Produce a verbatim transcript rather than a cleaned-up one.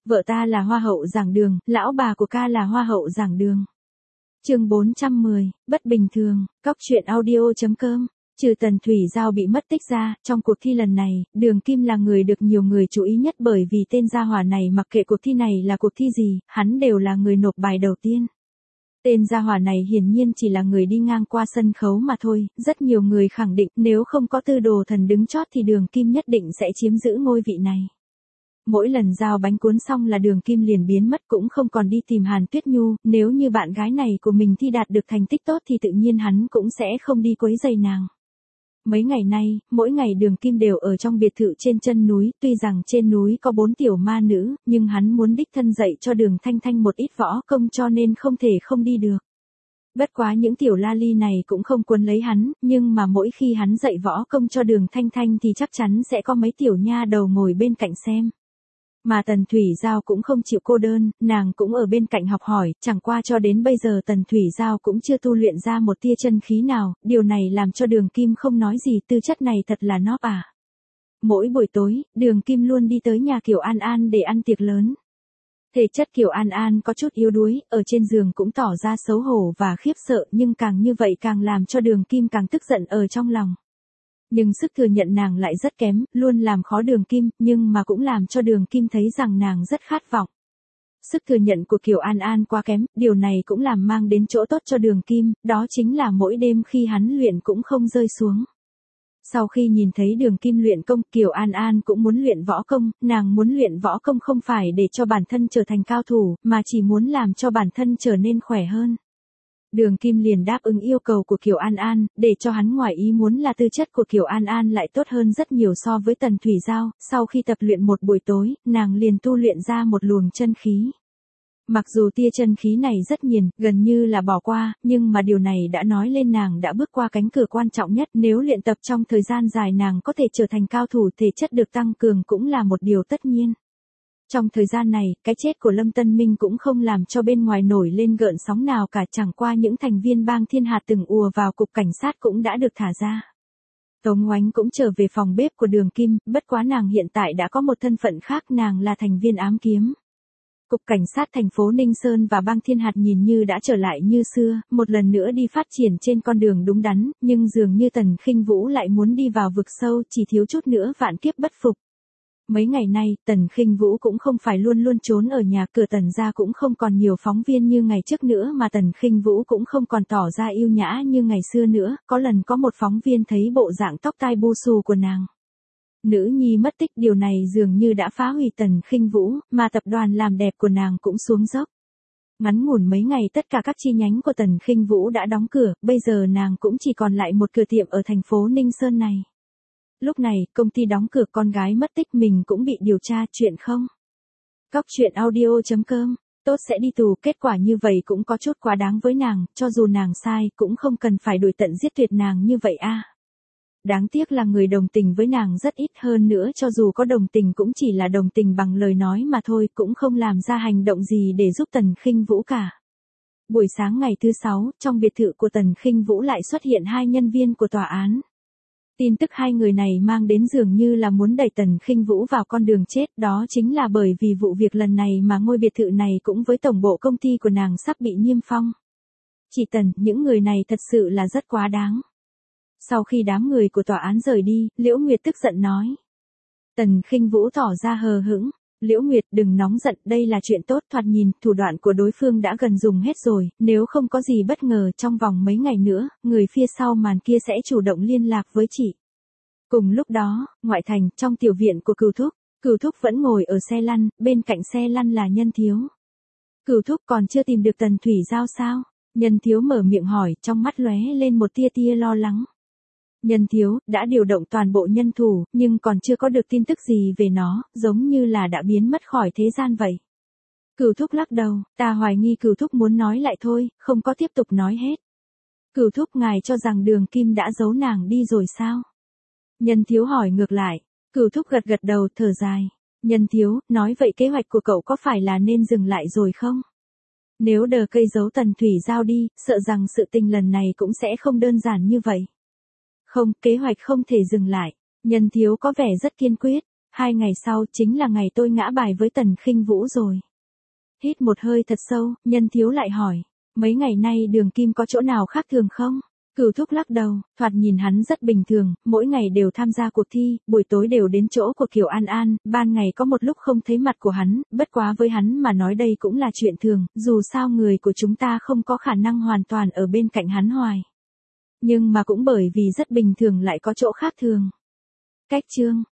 Vợ ta là hoa hậu giảng đường, lão bà của ca là hoa hậu giảng đường. Chương bốn trăm mười, bất bình thường, cóc truyện audio chấm com. Trừ Tần Thủy Giao bị mất tích ra, trong cuộc thi lần này, Đường Kim là người được nhiều người chú ý nhất bởi vì tên gia hỏa này mặc kệ cuộc thi này là cuộc thi gì, hắn đều là người nộp bài đầu tiên. Tên gia hỏa này hiển nhiên chỉ là người đi ngang qua sân khấu mà thôi, rất nhiều người khẳng định nếu không có Tư Đồ Thần đứng chót thì Đường Kim nhất định sẽ chiếm giữ ngôi vị này. Mỗi lần giao bánh cuốn xong là Đường Kim liền biến mất cũng không còn đi tìm Hàn Tuyết Nhu, nếu như bạn gái này của mình thi đạt được thành tích tốt thì tự nhiên hắn cũng sẽ không đi quấy rầy nàng. Mấy ngày nay, mỗi ngày Đường Kim đều ở trong biệt thự trên chân núi, tuy rằng trên núi có bốn tiểu ma nữ, nhưng hắn muốn đích thân dạy cho Đường Thanh Thanh một ít võ công cho nên không thể không đi được. Bất quá những tiểu la ly này cũng không cuốn lấy hắn, nhưng mà mỗi khi hắn dạy võ công cho Đường Thanh Thanh thì chắc chắn sẽ có mấy tiểu nha đầu ngồi bên cạnh xem. Mà Tần Thủy Giao cũng không chịu cô đơn, nàng cũng ở bên cạnh học hỏi, chẳng qua cho đến bây giờ Tần Thủy Giao cũng chưa tu luyện ra một tia chân khí nào, điều này làm cho Đường Kim không nói gì, tư chất này thật là nóp à. Mỗi buổi tối, Đường Kim luôn đi tới nhà Kiều An An để ăn tiệc lớn. Thể chất Kiều An An có chút yếu đuối, ở trên giường cũng tỏ ra xấu hổ và khiếp sợ, nhưng càng như vậy càng làm cho Đường Kim càng tức giận ở trong lòng. Nhưng sức thừa nhận nàng lại rất kém, luôn làm khó Đường Kim, nhưng mà cũng làm cho Đường Kim thấy rằng nàng rất khát vọng. Sức thừa nhận của Kiều An An quá kém, điều này cũng làm mang đến chỗ tốt cho Đường Kim, đó chính là mỗi đêm khi hắn luyện cũng không rơi xuống. Sau khi nhìn thấy Đường Kim luyện công, Kiều An An cũng muốn luyện võ công, nàng muốn luyện võ công không phải để cho bản thân trở thành cao thủ, mà chỉ muốn làm cho bản thân trở nên khỏe hơn. Đường Kim liền đáp ứng yêu cầu của Kiều An An, để cho hắn ngoài ý muốn là tư chất của Kiều An An lại tốt hơn rất nhiều so với Tần Thủy Giao, sau khi tập luyện một buổi tối, nàng liền tu luyện ra một luồng chân khí. Mặc dù tia chân khí này rất nghiền, gần như là bỏ qua, nhưng mà điều này đã nói lên nàng đã bước qua cánh cửa quan trọng nhất, nếu luyện tập trong thời gian dài nàng có thể trở thành cao thủ, thể chất được tăng cường cũng là một điều tất nhiên. Trong thời gian này, cái chết của Lâm Tân Minh cũng không làm cho bên ngoài nổi lên gợn sóng nào cả, chẳng qua những thành viên bang Thiên Hạt từng ùa vào cục cảnh sát cũng đã được thả ra. Tống Oánh cũng trở về phòng bếp của Đường Kim, bất quá nàng hiện tại đã có một thân phận khác, nàng là thành viên ám kiếm. Cục cảnh sát thành phố Ninh Sơn và bang Thiên Hạt nhìn như đã trở lại như xưa, một lần nữa đi phát triển trên con đường đúng đắn, nhưng dường như Tần Khinh Vũ lại muốn đi vào vực sâu, chỉ thiếu chút nữa vạn kiếp bất phục. Mấy ngày nay, Tần Khinh Vũ cũng không phải luôn luôn trốn ở nhà, cửa Tần gia cũng không còn nhiều phóng viên như ngày trước nữa, mà Tần Khinh Vũ cũng không còn tỏ ra yêu nhã như ngày xưa nữa, có lần có một phóng viên thấy bộ dạng tóc tai bu xù của nàng. Nữ nhi mất tích, điều này dường như đã phá hủy Tần Khinh Vũ, mà tập đoàn làm đẹp của nàng cũng xuống dốc. Ngắn ngủn mấy ngày tất cả các chi nhánh của Tần Khinh Vũ đã đóng cửa, bây giờ nàng cũng chỉ còn lại một cửa tiệm ở thành phố Ninh Sơn này. Lúc này, công ty đóng cửa, con gái mất tích, mình cũng bị điều tra, chuyện không? Cóc truyện audio chấm com, tốt sẽ đi tù, kết quả như vậy cũng có chút quá đáng với nàng, cho dù nàng sai, cũng không cần phải đuổi tận giết tuyệt nàng như vậy a. Đáng tiếc là người đồng tình với nàng rất ít, hơn nữa cho dù có đồng tình cũng chỉ là đồng tình bằng lời nói mà thôi, cũng không làm ra hành động gì để giúp Tần Khinh Vũ cả. Buổi sáng ngày thứ sáu, trong biệt thự của Tần Khinh Vũ lại xuất hiện hai nhân viên của tòa án. Tin tức hai người này mang đến dường như là muốn đẩy Tần Khinh Vũ vào con đường chết, đó chính là bởi vì vụ việc lần này mà ngôi biệt thự này cũng với tổng bộ công ty của nàng sắp bị niêm phong. Chị Tần, những người này thật sự là rất quá đáng. Sau khi đám người của tòa án rời đi, Liễu Nguyệt tức giận nói. Tần Khinh Vũ tỏ ra hờ hững. Liễu Nguyệt, đừng nóng giận, đây là chuyện tốt, thoạt nhìn, thủ đoạn của đối phương đã gần dùng hết rồi, nếu không có gì bất ngờ trong vòng mấy ngày nữa, người phía sau màn kia sẽ chủ động liên lạc với chị. Cùng lúc đó, ngoại thành, trong tiểu viện của Cửu Thúc, Cửu Thúc vẫn ngồi ở xe lăn, bên cạnh xe lăn là Nhân Thiếu. Cửu Thúc còn chưa tìm được Tần Thủy Giao sao? Nhân Thiếu mở miệng hỏi, trong mắt lóe lên một tia tia lo lắng. Nhân Thiếu, đã điều động toàn bộ nhân thủ, nhưng còn chưa có được tin tức gì về nó, giống như là đã biến mất khỏi thế gian vậy. Cửu Thúc lắc đầu, ta hoài nghi Cửu Thúc muốn nói lại thôi, không có tiếp tục nói hết. Cửu Thúc, ngài cho rằng Đường Kim đã giấu nàng đi rồi sao? Nhân Thiếu hỏi ngược lại. Cửu Thúc gật gật đầu, thở dài. Nhân Thiếu, nói vậy kế hoạch của cậu có phải là nên dừng lại rồi không? Nếu đờ cây giấu Tần Thủy Giao đi, sợ rằng sự tình lần này cũng sẽ không đơn giản như vậy. Không, kế hoạch không thể dừng lại. Nhân Thiếu có vẻ rất kiên quyết. Hai ngày sau chính là ngày tôi ngã bài với Tần Khinh Vũ rồi. Hít một hơi thật sâu, Nhân Thiếu lại hỏi, mấy ngày nay Đường Kim có chỗ nào khác thường không? Cửu Thúc lắc đầu, thoạt nhìn hắn rất bình thường, mỗi ngày đều tham gia cuộc thi, buổi tối đều đến chỗ của Kiều An An, ban ngày có một lúc không thấy mặt của hắn, bất quá với hắn mà nói đây cũng là chuyện thường, dù sao người của chúng ta không có khả năng hoàn toàn ở bên cạnh hắn hoài. Nhưng mà cũng bởi vì rất bình thường lại có chỗ khác thường. Cách chương